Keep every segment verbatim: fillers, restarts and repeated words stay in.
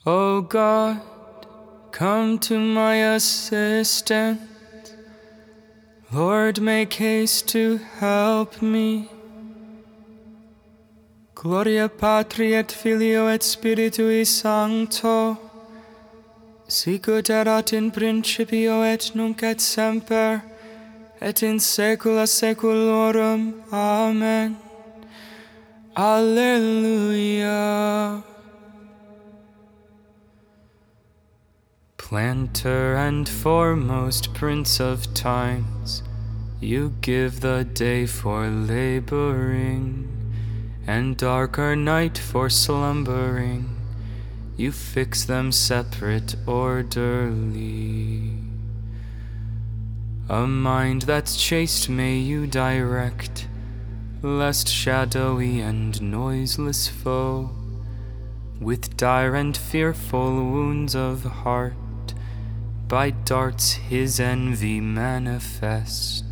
O God, come to my assistance. Lord, make haste to help me. Gloria Patri et Filio et Spiritui Sancto, sicut erat in principio et nunc et semper, et in saecula saeculorum. Amen. Alleluia. Planter and foremost Prince of times, you give the day for laboring, and darker night for slumbering. You fix them separate orderly. A mind that's chaste may you direct, lest shadowy and noiseless foe, with dire and fearful wounds of heart, by darts his envy manifest.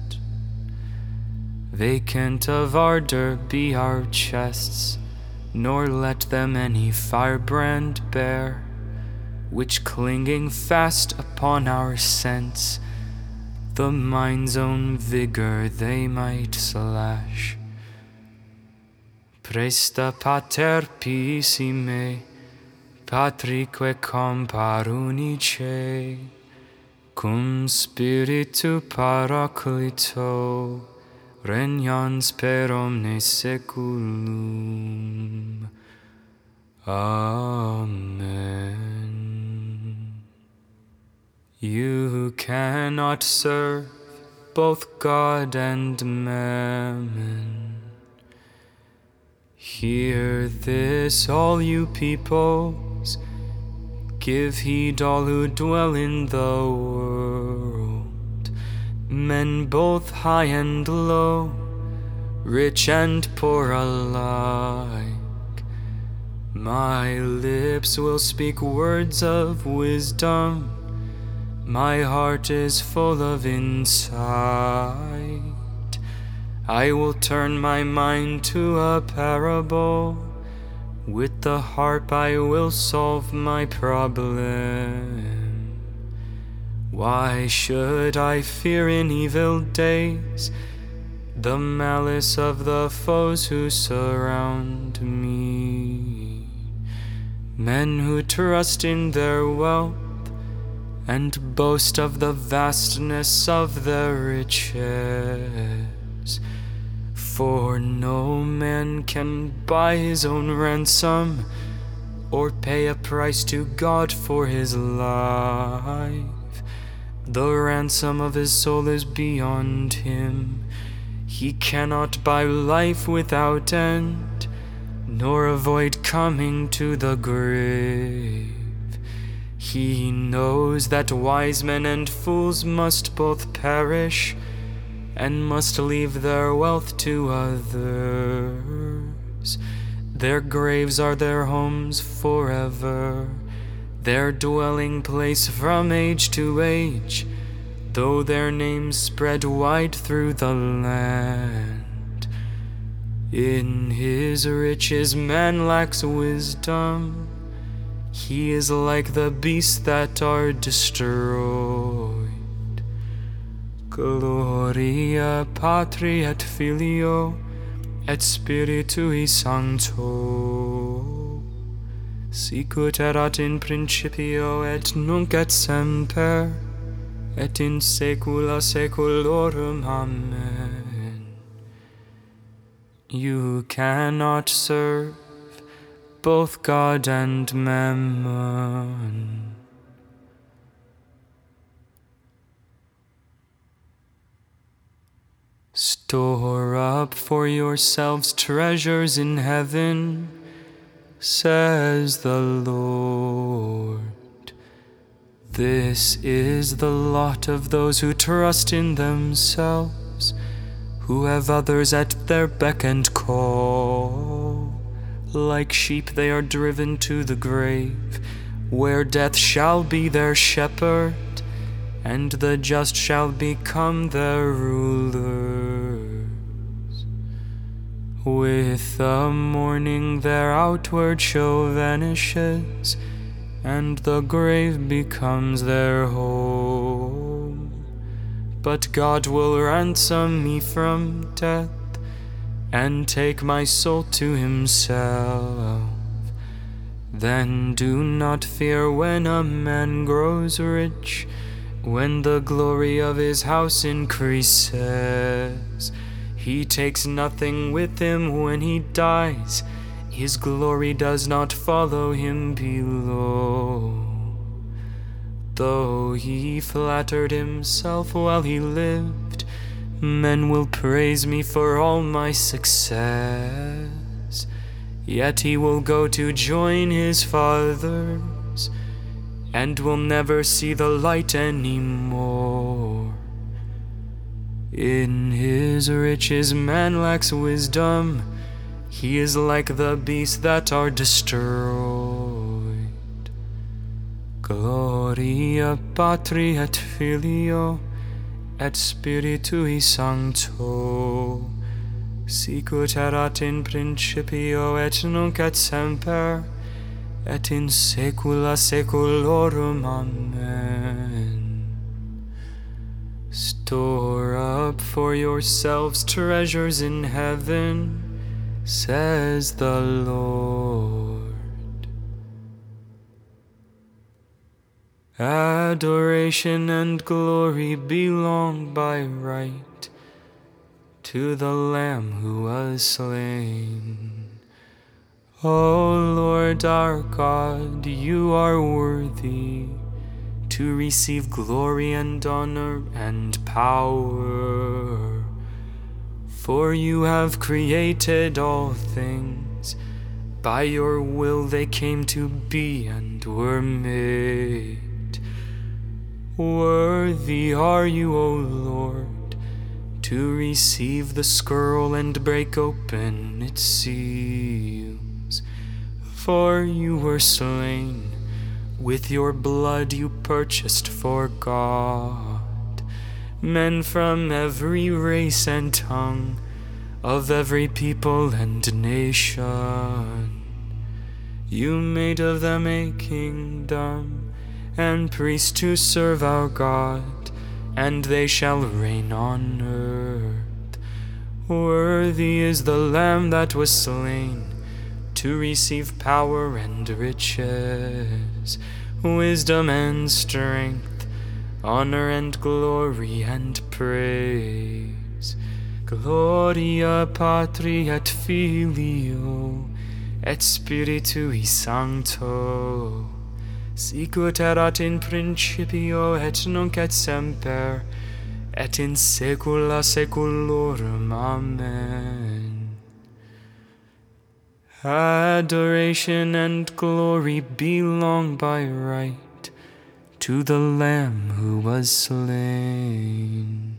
Vacant of ardor be our chests, nor let them any firebrand bear, which clinging fast upon our sense, the mind's own vigor they might slash. Presta pater pisime, patrique comparunice, cum spiritu paraclito, regnans per omnes saeculum. Amen. You cannot serve both God and mammon. Hear this, all you peoples. Give heed, all who dwell in the world, men both high and low, rich and poor alike. My lips will speak words of wisdom, my heart is full of insight. I will turn my mind to a parable, with the harp I will solve my problem. Why should I fear in evil days the malice of the foes who surround me? Men who trust in their wealth and boast of the vastness of their riches. For no man can buy his own ransom, or pay a price to God for his life. The ransom of his soul is beyond him. He cannot buy life without end, nor avoid coming to the grave. He knows that wise men and fools must both perish, and must leave their wealth to others. Their graves are their homes forever, their dwelling place from age to age, though their names spread wide through the land. In his riches man lacks wisdom, he is like the beasts that are destroyed. Gloria Patri et Filio et Spiritui Sancto, sicut erat in principio et nunc et semper, et in saecula saeculorum. Amen. You cannot serve both God and mammon. Store up for yourselves treasures in heaven, says the Lord. This is the lot of those who trust in themselves, who have others at their beck and call. Like sheep they are driven to the grave, where death shall be their shepherd, and the just shall become their rulers. With the morning their outward show vanishes, and the grave becomes their home. But God will ransom me from death and take my soul to himself. Then do not fear when a man grows rich, when the glory of his house increases. He takes nothing with him when he dies. His glory does not follow him below. Though he flattered himself while he lived, men will praise me for all my success. Yet he will go to join his fathers, and will never see the light anymore. In his riches man lacks wisdom. He is like the beasts that are destroyed. Gloria Patri et Filio et Spiritui Sancto, sicut erat in principio et nunc et semper, et in saecula saeculorum. Amen. Store up for yourselves treasures in heaven, says the Lord. Adoration and glory belong by right to the Lamb who was slain. O Lord our God, you are worthy to receive glory and honor and power. For you have created all things. By your will they came to be and were made. Worthy are you, O Lord, to receive the scroll and break open its seals. For you were slain. With your blood you purchased for God men from every race and tongue, of every people and nation. You made of them a kingdom and priests to serve our God, and they shall reign on earth. Worthy is the Lamb that was slain to receive power and riches, wisdom and strength, honor and glory and praise. Gloria Patri et Filio et Spiritui Sancto, sicut erat in principio et nunc et semper, et in saecula saeculorum. Amen. Adoration and glory belong by right to the Lamb who was slain.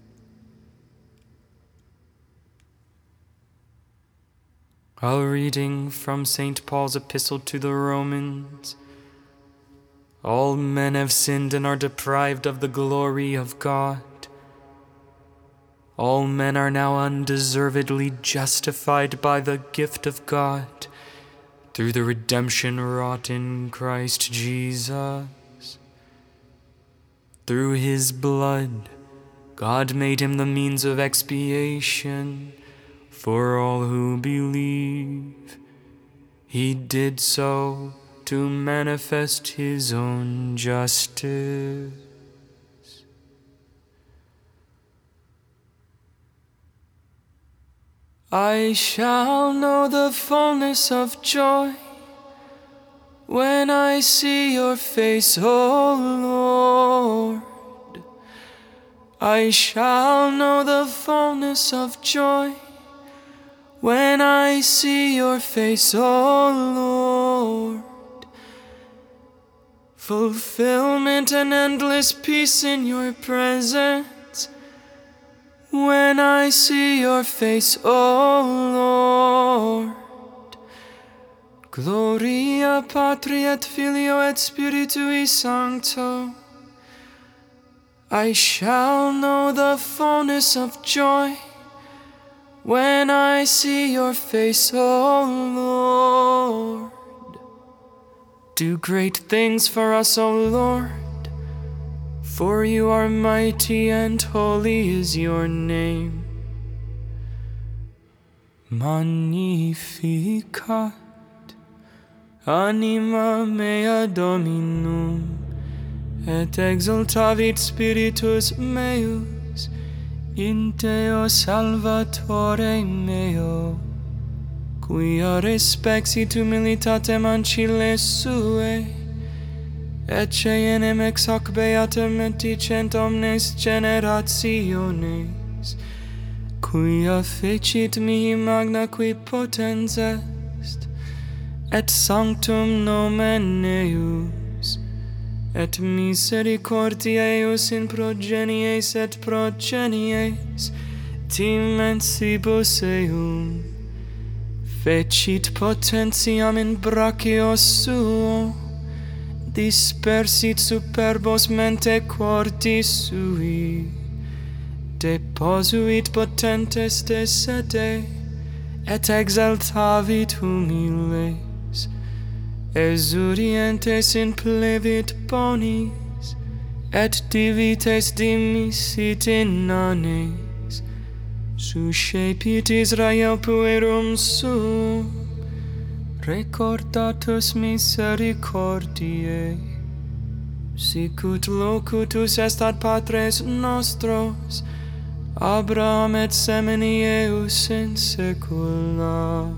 A reading from Saint Paul's epistle to the Romans. All men have sinned and are deprived of the glory of God. All men are now undeservedly justified by the gift of God through the redemption wrought in Christ Jesus. Through his blood, God made him the means of expiation for all who believe. He did so to manifest his own justice. I shall know the fullness of joy when I see your face, O Lord. I shall know the fullness of joy when I see your face, O Lord. Fulfillment and endless peace in your presence when I see your face, O Lord. Gloria Patri et Filio et Spiritui Sancto. I shall know the fullness of joy when I see your face, O Lord. Do great things for us, O Lord, for you are mighty and holy is your name. Magnificat anima mea Dominum, et exultavit spiritus meus in Deo Salvatore meo, quia respexit humilitatem ancile suae, ecce enim ex hoc beatum menticent omnes generationes, quia fecit mihi magna qui potens est, et sanctum nomen eius, et misericordia eius in progenies et progenies dimensibus eum, fecit potentiam in brachio suo, dispersit superbos mente cordi sui, deposuit potentes de sede, et exaltavit humiles, exurientes in plevit bonis, et divites dimisit in nanes, suscepit Israel puerum suum, recordatus misericordiae, sicut locutus est ad patres nostros, Abraham et semini eius in saecula.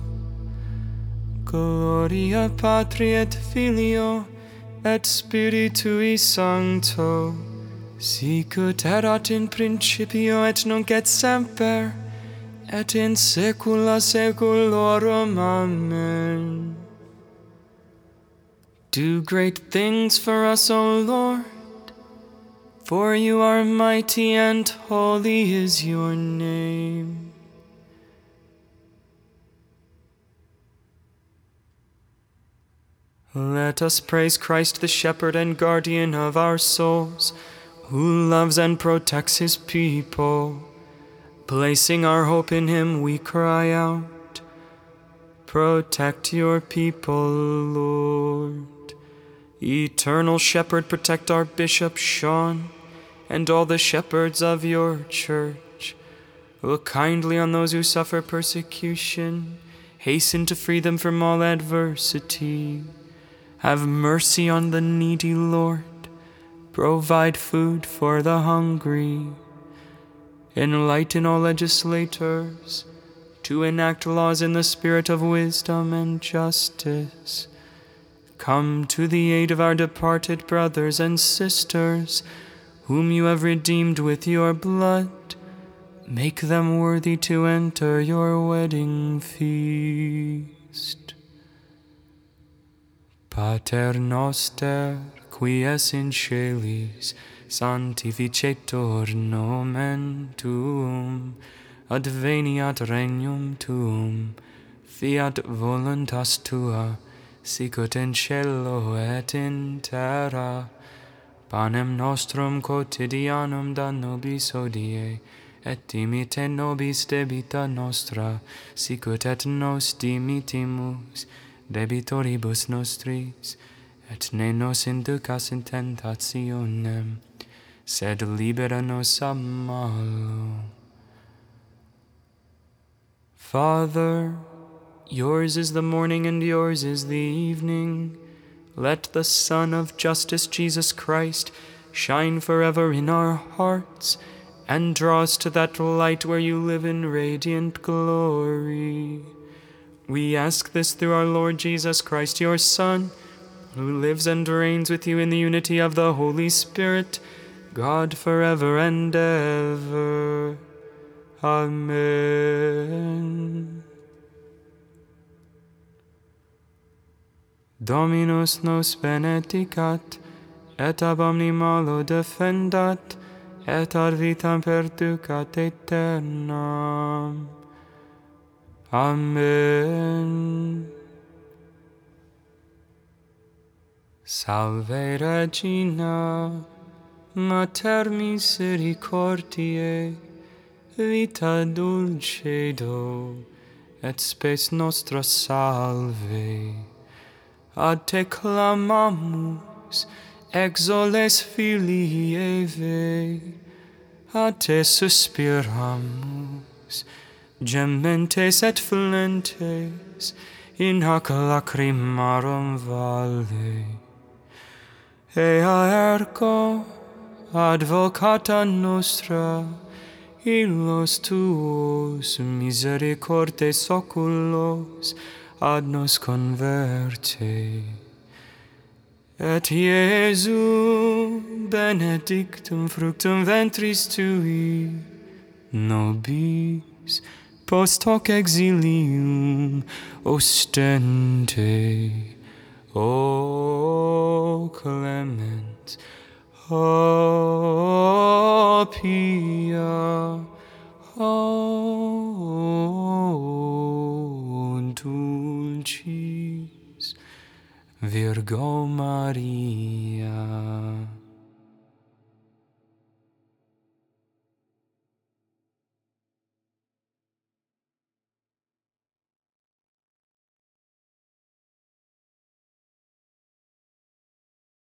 Gloria Patri et Filio et Spiritui Sancto, sicut erat in principio et nunc et semper, et in saecula saeculorum. Amen. Do great things for us, O Lord, for you are mighty and holy is your name. Let us praise Christ, the shepherd and guardian of our souls, who loves and protects his people. Placing our hope in him, we cry out, protect your people, Lord. Eternal shepherd, protect our Bishop Sean and all the shepherds of your church. Look kindly on those who suffer persecution. Hasten to free them from all adversity. Have mercy on the needy, Lord. Provide food for the hungry. Enlighten all legislators to enact laws in the spirit of wisdom and justice. Come to the aid of our departed brothers and sisters, whom you have redeemed with your blood. Make them worthy to enter your wedding feast. Pater noster, qui es in caelis, sanctificetur nomen tuum, adveniat regnum tuum, fiat voluntas tua, sicut in cielo et in terra. Panem nostrum quotidianum da nobis hodie, et dimite nobis debita nostra, sicut et nos dimitimus debitoribus nostris, et ne nos inducas in tentationem, sed libera nos a malo. Father, yours is the morning and yours is the evening. Let the Sun of justice, Jesus Christ, shine forever in our hearts, and draw us to that light where you live in radiant glory. We ask this through our Lord Jesus Christ, your Son, who lives and reigns with you in the unity of the Holy Spirit, God forever and ever. Amen. Dominus nos benedicat, et ab omni malo defendat, et ad vitam perducat aeternam. Amen. Salve Regina, Mater misericordiae, vita dulcedo, et spes nostra salve. ad te clamamus, exoles filii Evae, ad te suspiramus, gementes et flentes, in hac lacrimarum valle. Ea ergo, advocata nostra, illos tuos misericordes oculos ad nos converte. Et Iesu benedictum fructum ventris tui, nobis post hoc exilium ostende. O clement, o pia, o dulcis Virgo Maria.